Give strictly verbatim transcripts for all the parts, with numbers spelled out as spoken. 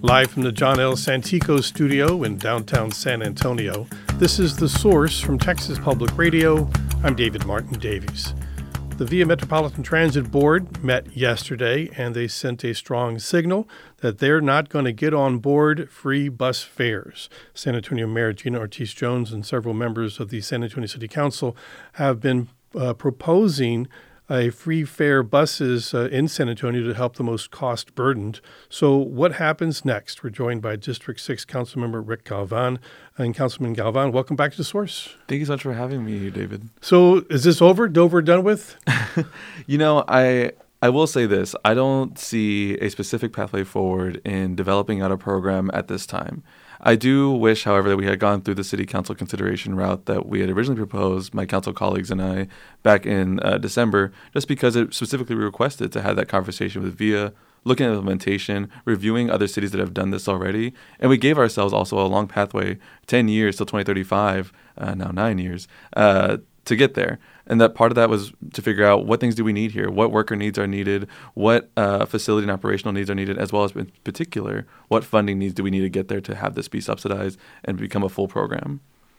Live from the John L. Santico studio in downtown San Antonio, this is The Source from Texas Public Radio. I'm David Martin Davies. The Via Metropolitan Transit Board met yesterday, and they sent a strong signal that they're not going to get on board free bus fares. San Antonio Mayor Gina Ortiz-Jones and several members of the San Antonio City Council have been uh, proposing a free fare buses uh, in San Antonio to help the most cost burdened. So what happens next? We're joined by District six Councilmember Rick Galvan. And Councilman Galvan, welcome back to The Source. Thank you so much for having me here, David. So is this over? Over, done with? you know, I I will say this. I don't see a specific pathway forward in developing out a program at this time. I do wish, however, that we had gone through the city council consideration route that we had originally proposed, my council colleagues and I, back in uh, December, just because it specifically requested to have that conversation with Via, looking at implementation, reviewing other cities that have done this already. And we gave ourselves also a long pathway, ten years till twenty thirty-five, uh, now nine years, uh, to get there. And that part of that was to figure out what things do we need here, what worker needs are needed, what uh, facility and operational needs are needed, as well as in particular, what funding needs do we need to get there to have this be subsidized and become a full program.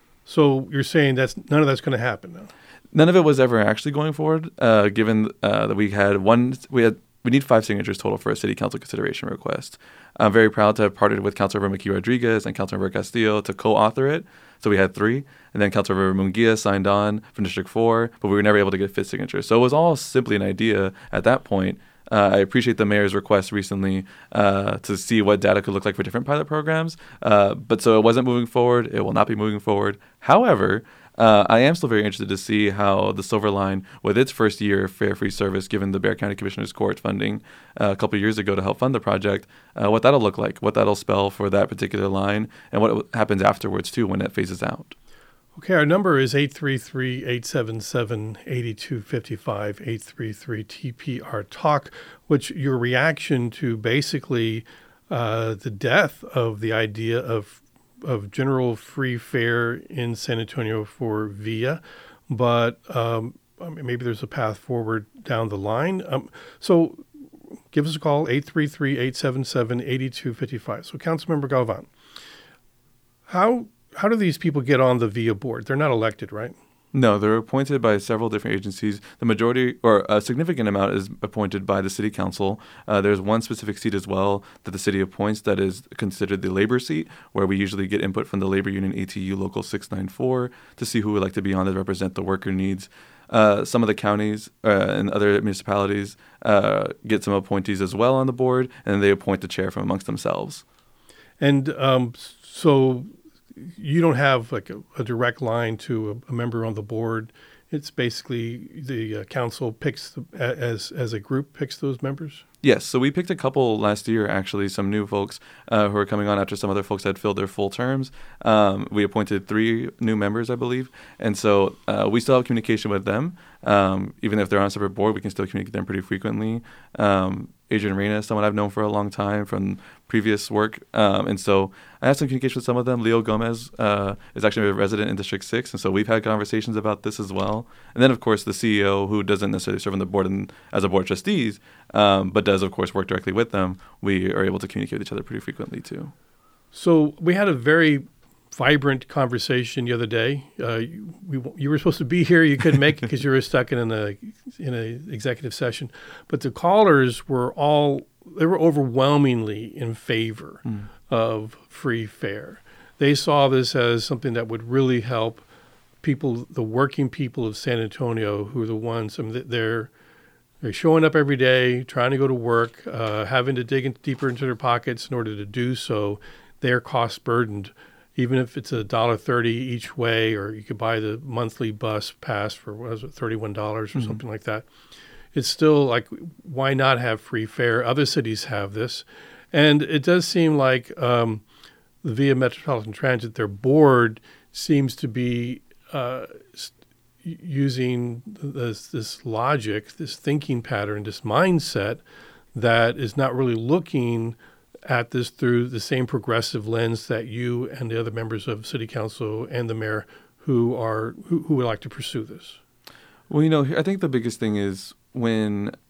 So you're saying that's none of that's going to happen now? None of it was ever actually going forward, uh, given uh, that we had one, we had we need five signatures total for a city council consideration request. I'm very proud to have partnered with Councilmember McKee Rodriguez and Councilmember Castillo to co-author it. So we had three, and then Councilmember Munguia signed on from District four, but we were never able to get fifth signature. So it was all simply an idea at that point. Uh, I appreciate the mayor's request recently uh, to see what data could look like for different pilot programs. Uh, but so it wasn't moving forward. It will not be moving forward. However, Uh, I am still very interested to see how the Silver Line, with its first year of fare-free service, given the Bexar County Commissioner's Court funding uh, a couple of years ago to help fund the project, uh, what that'll look like, what that'll spell for that particular line, and what happens afterwards, too, when it phases out. Okay, our number is eight three three, eight seven seven, eight two five five, eight three three T P R Talk, which your reaction to basically uh, the death of the idea of of general free fare in San Antonio for Via, but um, I mean, maybe there's a path forward down the line. Um, so give us a call, eight three three, eight seven seven, eight two five five. So Councilmember Galvan, how how do these people get on the Via board? They're not elected, right? No, they're appointed by several different agencies. The majority, or a significant amount, is appointed by the city council. Uh, there's one specific seat as well that the city appoints that is considered the labor seat, where we usually get input from the labor union A T U Local six ninety-four to see who would like to be on to represent the worker needs. Uh, some of the counties uh, and other municipalities uh, get some appointees as well on the board, and they appoint the chair from amongst themselves. And um, so you don't have like a, a direct line to a, a member on the board. It's basically the uh, council picks the, as as a group picks those members. Yes, so we picked a couple last year, actually, some new folks uh, who are coming on after some other folks had filled their full terms. Um, we appointed three new members, I believe, and so uh, we still have communication with them. Um, even if they're on a separate board, we can still communicate with them pretty frequently. Um, Adrian Reyna is someone I've known for a long time from previous work, um, and so I have some communication with some of them. Leo Gomez uh, is actually a resident in District six, and so we've had conversations about this as well. And then, of course, the C E O, who doesn't necessarily serve on the board and, as a board of trustees, um, but does, of course, work directly with them, we are able to communicate with each other pretty frequently, too. So we had a very vibrant conversation the other day. Uh, you, we, you were supposed to be here. You couldn't make it because you were stuck in a in a executive session. But the callers were all, they were overwhelmingly in favor mm. of free fare. They saw this as something that would really help people, the working people of San Antonio, who are the ones, I mean, they're, they're showing up every day, trying to go to work, uh, having to dig in deeper into their pockets in order to do so. They're cost burdened. Even if it's a dollar thirty each way, or you could buy the monthly bus pass for, what was it, thirty-one dollars or mm-hmm. something like that. It's still like, why not have free fare? Other cities have this. And it does seem like um, the Via Metropolitan Transit, their board seems to be uh, using this, this logic, this thinking pattern, this mindset that is not really looking at this through the same progressive lens that you and the other members of City Council and the mayor who are who, who would like to pursue this? Well, you know, I think the biggest thing is when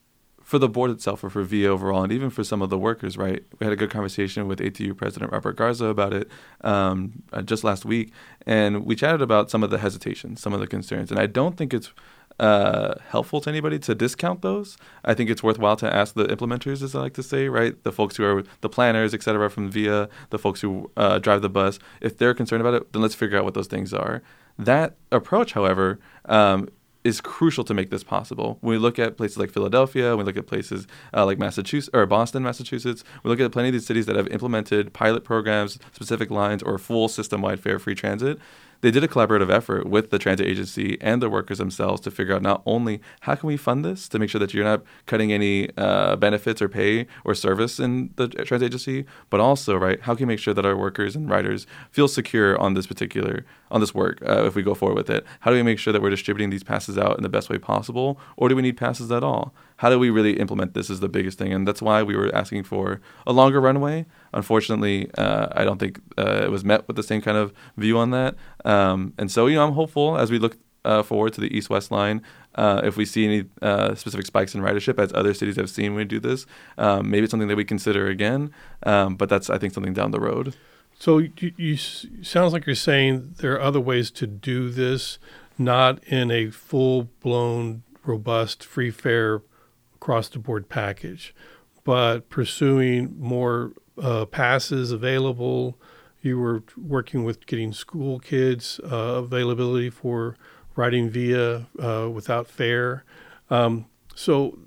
for the board itself or for V I A overall, and even for some of the workers, right? We had a good conversation with A T U President Robert Garza about it um, uh, just last week, and we chatted about some of the hesitations, some of the concerns, and I don't think it's uh, helpful to anybody to discount those. I think it's worthwhile to ask the implementers, as I like to say, right? The folks who are the planners, et cetera, from V I A, the folks who uh, drive the bus. If they're concerned about it, then let's figure out what those things are. That approach, however, um, is crucial to make this possible. When we look at places like Philadelphia, we look at places uh, like Massachusetts or Boston, Massachusetts, we look at plenty of these cities that have implemented pilot programs, specific lines, or full system-wide fare-free transit. They did a collaborative effort with the transit agency and the workers themselves to figure out not only how can we fund this to make sure that you're not cutting any uh, benefits or pay or service in the transit agency, but also, right, how can we make sure that our workers and riders feel secure on this particular, on this work uh, if we go forward with it? How do we make sure that we're distributing these passes out in the best way possible, or do we need passes at all? How do we really implement this is the biggest thing, and that's why we were asking for a longer runway. Unfortunately, uh, I don't think uh, it was met with the same kind of view on that. Um, and so, you know, I'm hopeful as we look uh, forward to the East-West line, uh, if we see any uh, specific spikes in ridership, as other cities have seen when we do this, um, maybe it's something that we consider again. Um, but that's, I think, something down the road. So you, you sounds like you're saying there are other ways to do this, not in a full-blown, robust, free fare across-the-board package, but pursuing more uh, passes available. You were working with getting school kids uh, availability for riding via uh, without fare. Um, so,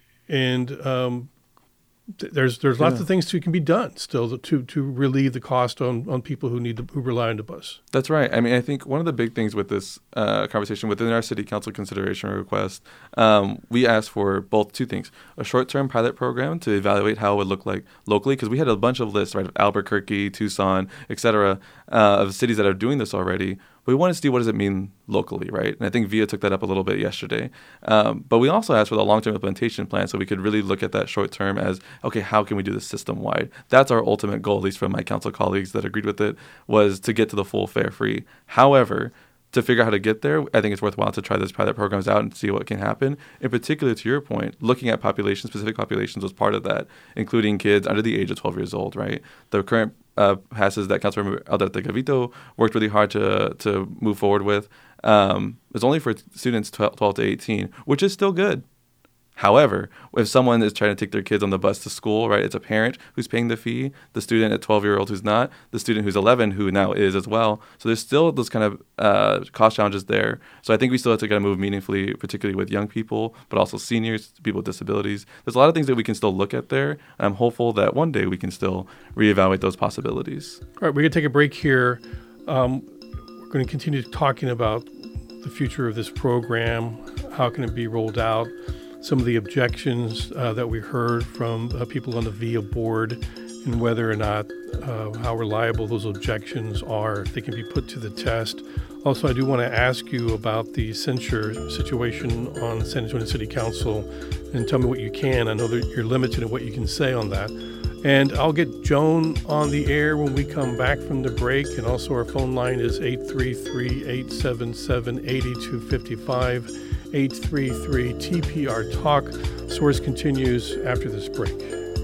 and um, th- there's there's lots Yeah. of things that can be done still to to relieve the cost on, on people who need to, who rely on the bus. That's right. I mean, I think one of the big things with this uh, conversation within our city council consideration request, um, we asked for both two things: a short-term pilot program to evaluate how it would look like locally, because we had a bunch of lists, right, of Albuquerque, Tucson, et cetera, uh, of cities that are doing this already. But we want to see what does it mean locally, right? And I think V I A took that up a little bit yesterday. Um, but we also asked for the long-term implementation plan so we could really look at that short-term as, okay, how can we do this system-wide? That's our ultimate goal, at least from my council colleagues that agreed with it, was to get to the full fare-free. However, to figure out how to get there, I think it's worthwhile to try those pilot programs out and see what can happen. In particular, to your point, looking at population, specific populations was part of that, including kids under the age of twelve years old, right? The current uh, passes that Councilmember Aldrete Gavito worked really hard to to move forward with um, is only for students twelve to eighteen, which is still good. However, if someone is trying to take their kids on the bus to school, right, it's a parent who's paying the fee, the student at twelve-year-old who's not, the student who's eleven who now is as well. So there's still those kind of uh, cost challenges there. So I think we still have to kind of move meaningfully, particularly with young people, but also seniors, people with disabilities. There's a lot of things that we can still look at there. And I'm hopeful that one day we can still reevaluate those possibilities. All right, we're going to take a break here. Um, we're going to continue talking about the future of this program, how can it be rolled out, some of the objections uh, that we heard from uh, people on the V I A board, and whether or not uh, how reliable those objections are, if they can be put to the test. Also, I do want to ask you about the censure situation on San Antonio City Council, and tell me what you can. I know that you're limited in what you can say on that. And I'll get Joan on the air when we come back from the break. And also our phone line is eight three three, eight seven seven, eight two five five, eight three three T P R Talk. Source continues after this break.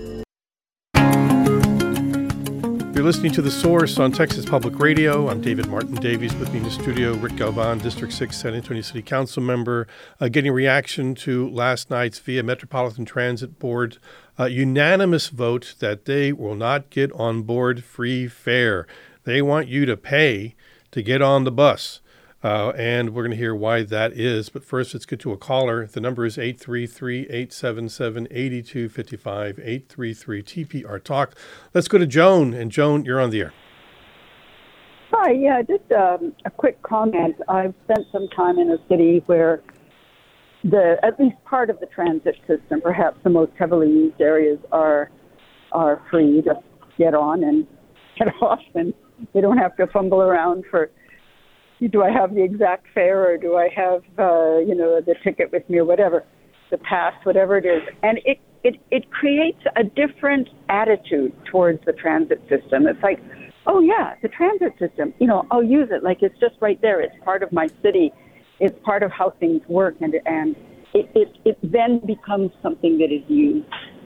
You're listening to The Source on Texas Public Radio. I'm David Martin Davies. With me in the studio, Rick Galvan, District six San Antonio City Council member, uh, getting reaction to last night's V I A Metropolitan Transit Board uh, unanimous vote that they will not get on board free fare. They want you to pay to get on the bus. Uh, and we're going to hear why that is. But first, let's get to a caller. The number is eight three three, eight seven seven, eight two five five, eight three three T P R Talk. Let's go to Joan. And Joan, you're on the air. Hi, yeah, just um, a quick comment. I've spent some time in a city where the at least part of the transit system, perhaps the most heavily used areas, are are free to get on and get off, and they don't have to fumble around for, do I have the exact fare, or do I have, uh, you know, the ticket with me, or whatever, the pass, whatever it is. And it, it, it creates a different attitude towards the transit system. It's like, oh, yeah, the transit system, you know, I'll use it. Like, it's just right there. It's part of my city. It's part of how things work. And, and it, it, it then becomes something that is used.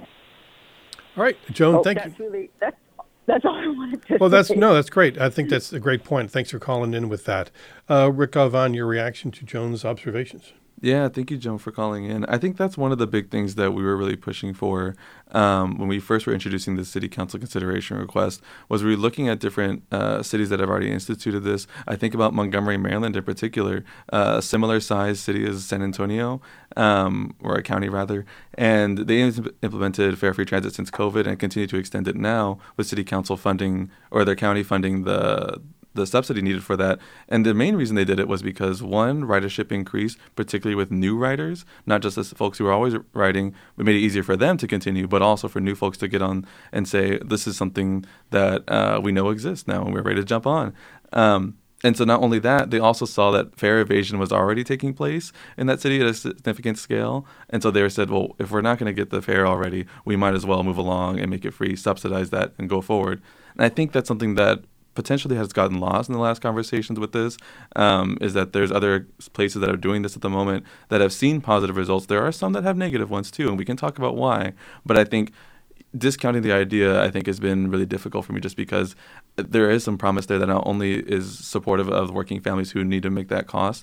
All right, Joan, oh, thank that's you. Really, that's, that's all I wanted to Well, say. that's no, that's great. I think that's a great point. Thanks for calling in with that. Uh, Rick Galvan, your reaction to Joan's observations? Yeah, thank you, Joan, for calling in. I think that's one of the big things that we were really pushing for um, when we first were introducing the city council consideration request, was we were looking at different uh, cities that have already instituted this. I think about Montgomery, Maryland in particular, uh, a similar sized city as San Antonio, um, or a county rather, and they imp- implemented fare-free transit since COVID and continue to extend it now with city council funding, or their county funding the the subsidy needed for that. And the main reason they did it was because, one, ridership increased, particularly with new riders, not just as folks who are always riding, but made it easier for them to continue, but also for new folks to get on and say, this is something that uh, we know exists now and we're ready to jump on. Um, and so not only that, they also saw that fare evasion was already taking place in that city at a significant scale. And so they said, well, if we're not going to get the fare already, we might as well move along and make it free, subsidize that, and go forward. And I think that's something that potentially has gotten lost in the last conversations with this, um, is that there's other places that are doing this at the moment that have seen positive results. There are some that have negative ones too, and we can talk about why. But I think discounting the idea, I think, has been really difficult for me, just because there is some promise there that not only is supportive of working families who need to make that cost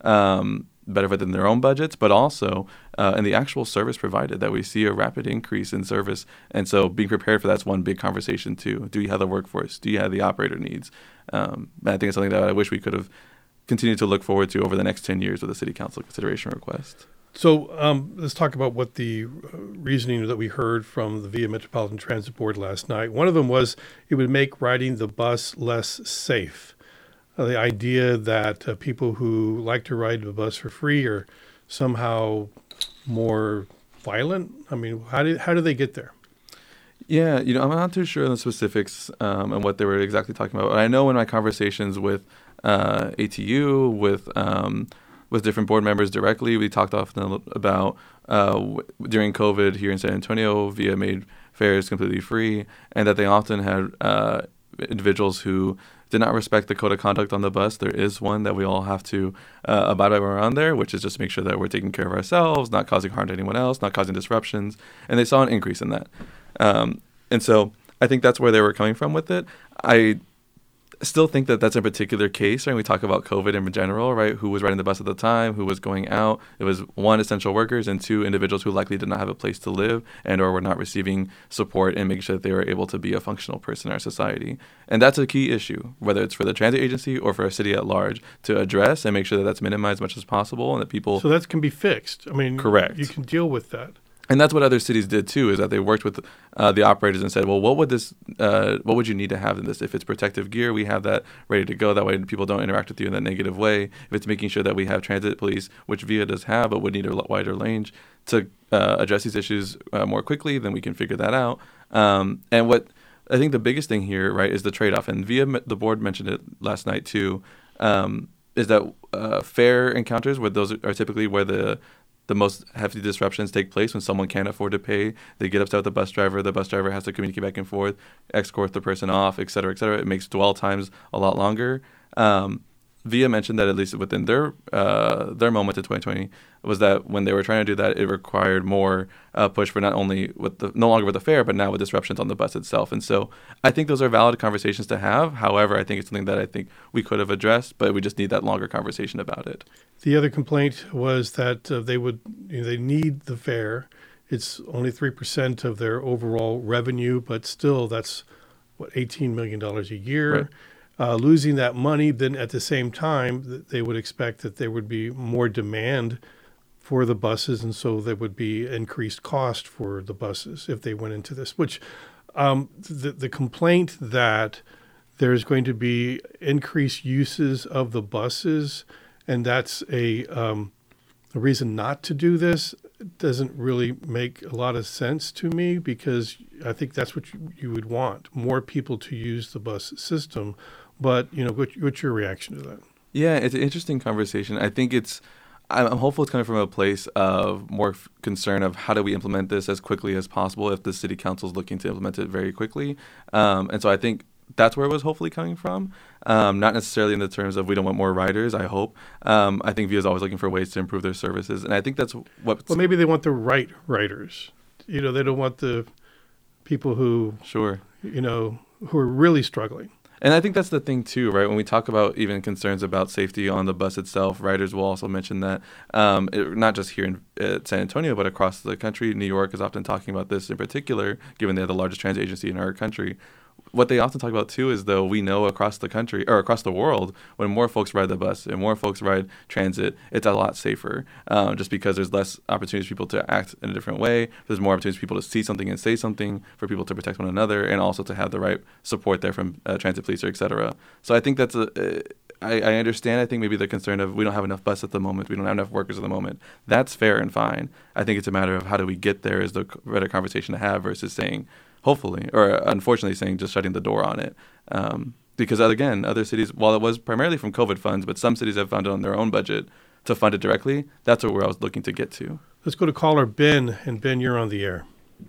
um, better within their own budgets, but also uh, in the actual service provided, that we see a rapid increase in service. And so being prepared for that's one big conversation too. Do you have the workforce? Do you have the operator needs? Um, and I think it's something that I wish we could have continued to look forward to over the next ten years with the city council consideration request. So um, let's talk about what the uh, reasoning that we heard from the Via Metropolitan Transit Board last night. One of them was it would make riding the bus less safe. Uh, the idea that uh, people who like to ride the bus for free are somehow more violent. I mean, how do how do they get there? Yeah, you know, I'm not too sure on the specifics um, and what they were exactly talking about. But I know in my conversations with uh, A T U, with um, with different board members directly, we talked often about uh, w- during COVID here in San Antonio, Via made fares completely free, and that they often had uh, individuals who did not respect the code of conduct on the bus. There is one that we all have to uh, abide by when we're on there, which is just to make sure that we're taking care of ourselves, not causing harm to anyone else, not causing disruptions. And they saw an increase in that. Um, and so I think that's where they were coming from with it. I still think that that's a particular case, right? We talk about COVID in general, right? Who was riding the bus at the time, who was going out. It was, one, essential workers, and two, individuals who likely did not have a place to live and or were not receiving support and making sure that they were able to be a functional person in our society. And that's a key issue, whether it's for the transit agency or for a city at large, to address and make sure that that's minimized as much as possible and that people... So that can be fixed. I mean, correct. You can deal with that. And that's what other cities did too, is that they worked with uh, the operators and said, well, what would this, uh, what would you need to have in this? If it's protective gear, we have that ready to go. That way people don't interact with you in that negative way. If it's making sure that we have transit police, which Via does have, but would need a wider range to uh, address these issues uh, more quickly, then we can figure that out. Um, and what I think the biggest thing here, right, is the trade-off. And Via, the board mentioned it last night too, um, is that uh, fare encounters, where those are typically where the the most hefty disruptions take place, when someone can't afford to pay. They get upset with the bus driver. The bus driver has to communicate back and forth, escort the person off, et cetera, et cetera. It makes dwell times a lot longer. Um, Via mentioned that at least within their uh, their moment in twenty twenty was that when they were trying to do that, it required more uh, push for not only with the no longer with the fare, but now with disruptions on the bus itself. And so I think those are valid conversations to have. However, I think it's something that I think we could have addressed, but we just need that longer conversation about it. The other complaint was that uh, they would you know, they need the fare. It's only three percent of their overall revenue, but still that's what eighteen million dollars a year. Right. Uh, losing that money, then at the same time, they would expect that there would be more demand for the buses, and so there would be increased cost for the buses if they went into this. Which um, the the complaint that there's going to be increased uses of the buses, and that's a, um, a reason not to do this, doesn't really make a lot of sense to me, because I think that's what you, you would want, more people to use the bus system. But, you know, what, what's your reaction to that? Yeah, it's an interesting conversation. I think it's, I'm hopeful it's coming from a place of more f- concern of how do we implement this as quickly as possible if the city council is looking to implement it very quickly. Um, and so I think that's where it was hopefully coming from. Um, not necessarily in the terms of we don't want more riders, I hope. Um, I think V I A is always looking for ways to improve their services. And I think that's what... Well, maybe they want the right riders. You know, they don't want the people who... Sure. You know, who are really struggling. And I think that's the thing, too, right? When we talk about even concerns about safety on the bus itself, riders will also mention that, um, it, not just here in uh, San Antonio, but across the country. New York is often talking about this in particular, given they're the largest transit agency in our country. What they often talk about, too, is, though, we know across the country, or across the world, when more folks ride the bus and more folks ride transit, it's a lot safer, um, just because there's less opportunities for people to act in a different way. There's more opportunities for people to see something and say something, for people to protect one another, and also to have the right support there from uh, transit police, or et cetera. So I think that's a... Uh, I, I understand, I think, maybe the concern of we don't have enough bus at the moment, we don't have enough workers at the moment. That's fair and fine. I think it's a matter of how do we get there is the better conversation to have versus saying... hopefully, or unfortunately saying just shutting the door on it. Um, because, again, other cities, while it was primarily from COVID funds, but some cities have found it on their own budget to fund it directly. That's where I was looking to get to. Let's go to caller Ben. And Ben, you're on the air.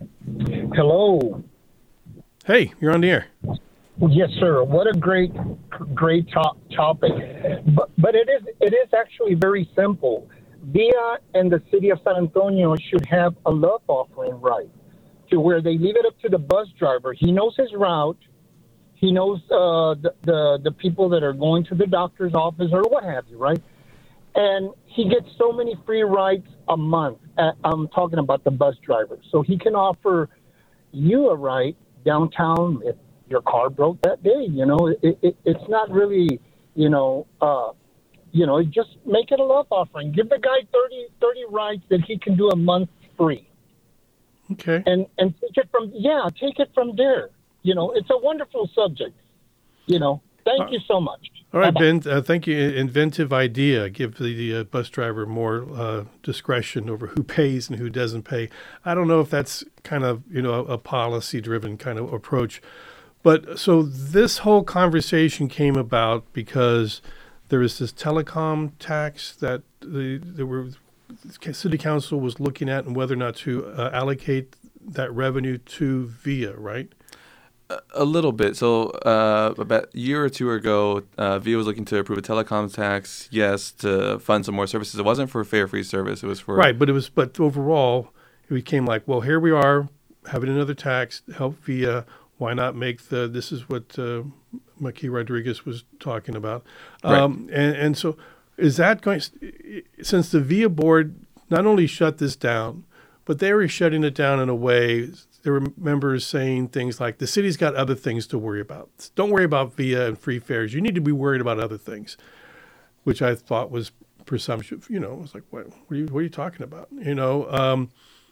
Hello. Hey, you're on the air. Yes, sir. What a great, great top topic. But, but it is it is actually very simple. V I A and the city of San Antonio should have a love offering right, to where they leave it up to the bus driver. He knows his route. He knows uh, the, the the people that are going to the doctor's office or what have you, right? And he gets so many free rides a month. Uh, I'm talking about the bus driver. So he can offer you a ride downtown if your car broke that day. You know, it, it, it's not really, you know, uh, you know, just make it a love offering. Give the guy thirty, thirty rides that he can do a month free. Okay. And and take it from yeah, take it from there. You know, it's a wonderful subject. You know, thank uh, you so much. All right, Bye-bye. Ben. Uh, thank you. Inventive idea. Give the, the uh, bus driver more uh, discretion over who pays and who doesn't pay. I don't know if that's kind of you know a, a policy-driven kind of approach, but so this whole conversation came about because there was this telecom tax that the there were. City Council was looking at and whether or not to uh, allocate that revenue to V I A, right? A, a little bit. So uh, about a year or two ago, uh, V I A was looking to approve a telecom tax, yes, to fund some more services. It wasn't for fare free service. It was for right, but it was. But overall, it became like, well, here we are having another tax to help V I A. Why not make the? This is what uh, Maki Rodriguez was talking about, um, right. and and so. Is that going, since the V I A board not only shut this down, but they were shutting it down in a way, there were members saying things like, the city's got other things to worry about. Don't worry about V I A and free fares. You need to be worried about other things, which I thought was presumptive. You know, I was like, what, what, are, you, what are you talking about? You know, um,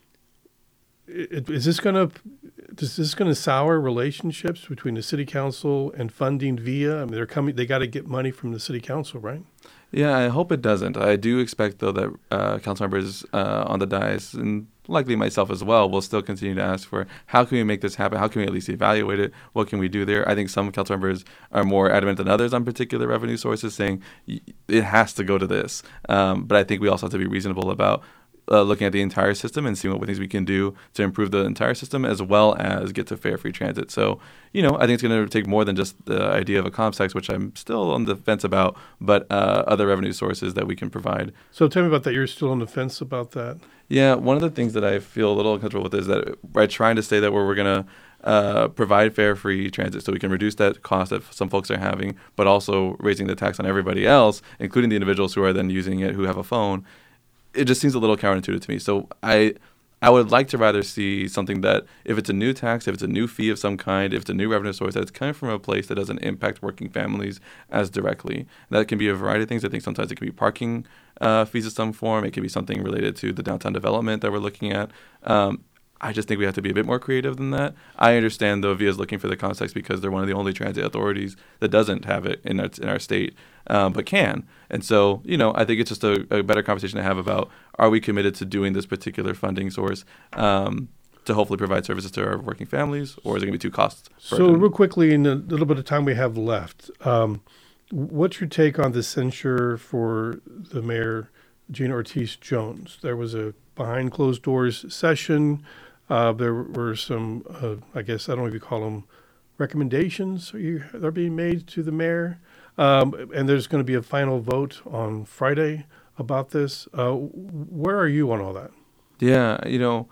it, is this going to, is this going to sour relationships between the city council and funding V I A? I mean, they're coming, they got to get money from the city council, right? Yeah, I hope it doesn't. I do expect, though, that uh, council members uh, on the dais, and likely myself as well, will still continue to ask for how can we make this happen? How can we at least evaluate it? What can we do there? I think some council members are more adamant than others on particular revenue sources, saying it has to go to this. Um, but I think we also have to be reasonable about Uh, looking at the entire system and seeing what things we can do to improve the entire system as well as get to fare-free transit. So, you know, I think it's going to take more than just the idea of a comms tax, which I'm still on the fence about, but uh, other revenue sources that we can provide. So tell me about that. You're still on the fence about that? Yeah, one of the things that I feel a little uncomfortable with is that we're trying to say that we're, we're going to uh, provide fare-free transit so we can reduce that cost that some folks are having, but also raising the tax on everybody else, including the individuals who are then using it who have a phone. It just seems a little counterintuitive to me. So I I would like to rather see something that if it's a new tax, if it's a new fee of some kind, if it's a new revenue source, that it's coming from a place that doesn't impact working families as directly. That can be a variety of things. I think sometimes it can be parking uh, fees of some form. It can be something related to the downtown development that we're looking at. Um, I just think we have to be a bit more creative than that. I understand, though, V I A is looking for the context because they're one of the only transit authorities that doesn't have it in our, in our state, um, but can. And so, you know, I think it's just a, a better conversation to have about, are we committed to doing this particular funding source um, to hopefully provide services to our working families, or is it going to be too cost So real quickly, in the little bit of time we have left, um, what's your take on the censure for the mayor, Gina Ortiz Jones? There was a behind closed doors session. Uh, there were some, uh, I guess, I don't know if you call them recommendations are, you, are being made to the mayor, um, and there's going to be a final vote on Friday about this. Uh, where are you on all that? Yeah, you know,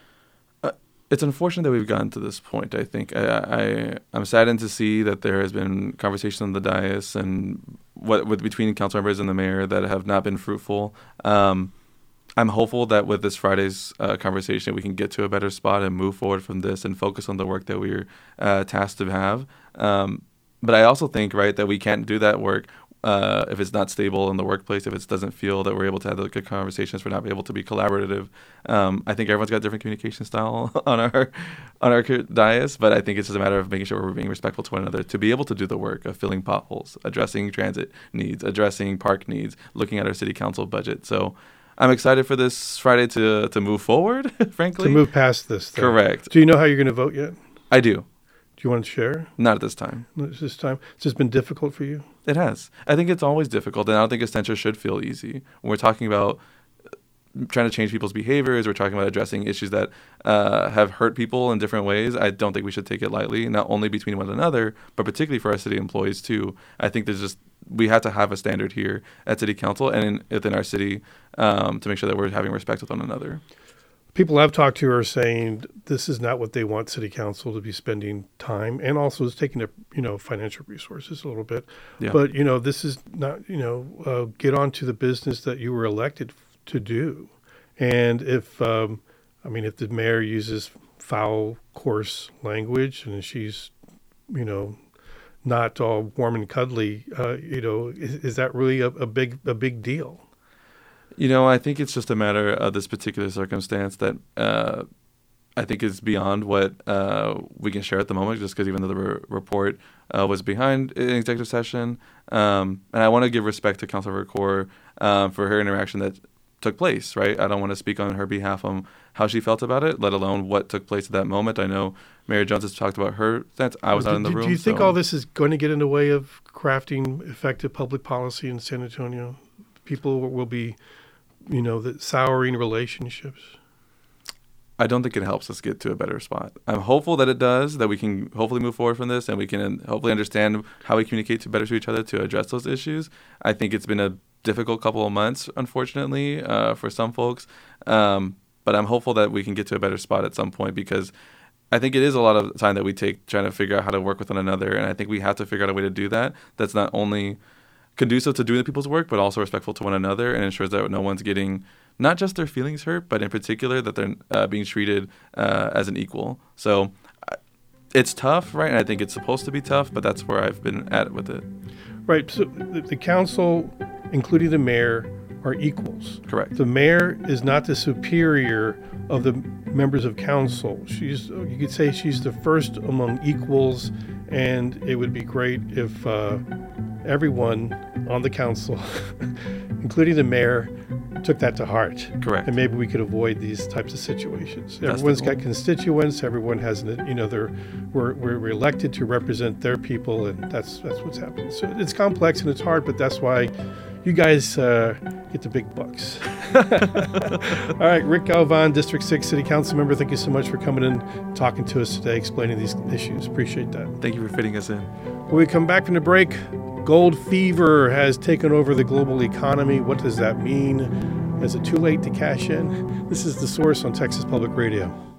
uh, it's unfortunate that we've gotten to this point. I think I, I I'm saddened to see that there has been conversation on the dais and what with between council members and the mayor that have not been fruitful. Um, I'm hopeful that with this Friday's uh, conversation, we can get to a better spot and move forward from this and focus on the work that we're uh, tasked to have. Um, but I also think, right, that we can't do that work uh, if it's not stable in the workplace, if it doesn't feel that we're able to have the good conversations, we're not able to be collaborative. Um, I think everyone's got a different communication style on our on our dais, but I think it's just a matter of making sure we're being respectful to one another to be able to do the work of filling potholes, addressing transit needs, addressing park needs, looking at our city council budget. So I'm excited for this Friday to to move forward, frankly. To move past this thing. Correct. Do you know how you're going to vote yet? I do. Do you want to share? Not at this time. This time? It's just been difficult for you? It has. I think it's always difficult, and I don't think a censure should feel easy. When we're talking about trying to change people's behaviors, we're talking about addressing issues that uh, have hurt people in different ways, I don't think we should take it lightly, not only between one another, but particularly for our city employees too. I think there's just, we have to have a standard here at City Council and in, within our city um, to make sure that we're having respect with one another. People I've talked to are saying this is not what they want City Council to be spending time, and also is taking up, you know, financial resources a little bit. Yeah. But, you know, this is not, you know, uh, get on to the business that you were elected to do. And if, um, I mean, if the mayor uses foul, coarse language and she's, you know, not all warm and cuddly, uh, you know, is, is that really a, a big a big deal? You know, I think it's just a matter of this particular circumstance that uh, I think is beyond what uh, we can share at the moment, just because even though the re- report uh, was behind an executive session. Um, and I want to give respect to Councilor Vercoor um, for her interaction that took place, right? I don't want to speak on her behalf on how she felt about it, let alone what took place at that moment. I know Mayor Jones has talked about her stance. I was do, not in the do, room. Do you think so. all this is going to get in the way of crafting effective public policy in San Antonio? People will be, you know, the souring relationships. I don't think it helps us get to a better spot. I'm hopeful that it does, that we can hopefully move forward from this and we can hopefully understand how we communicate to better to each other to address those issues. I think it's been a difficult couple of months, unfortunately, uh, for some folks. Um, but I'm hopeful that we can get to a better spot at some point, because I think it is a lot of time that we take trying to figure out how to work with one another. And I think we have to figure out a way to do that that's not only conducive to doing the people's work, but also respectful to one another and ensures that no one's getting not just their feelings hurt, but in particular that they're uh, being treated uh, as an equal. So uh, it's tough, right? And I think it's supposed to be tough, but that's where I've been at with it. Right. So the, the council, including the mayor, are equals. Correct. The mayor is not the superior of the members of council. She's, you could say she's the first among equals, and it would be great if uh, everyone on the council, including the mayor, took that to heart. Correct. And maybe we could avoid these types of situations. That's Everyone's got constituents. Everyone has, you know, they're we're, we're elected to represent their people, and that's that's what's happening. So it's complex and it's hard, but that's why you guys uh, get the big bucks. All right, Rick Galvan, District six City Council member, thank you so much for coming in, talking to us today, explaining these issues. Appreciate that. Thank you for fitting us in. When we come back from the break, gold fever has taken over the global economy. What does that mean? Is it too late to cash in? This is The Source on Texas Public Radio.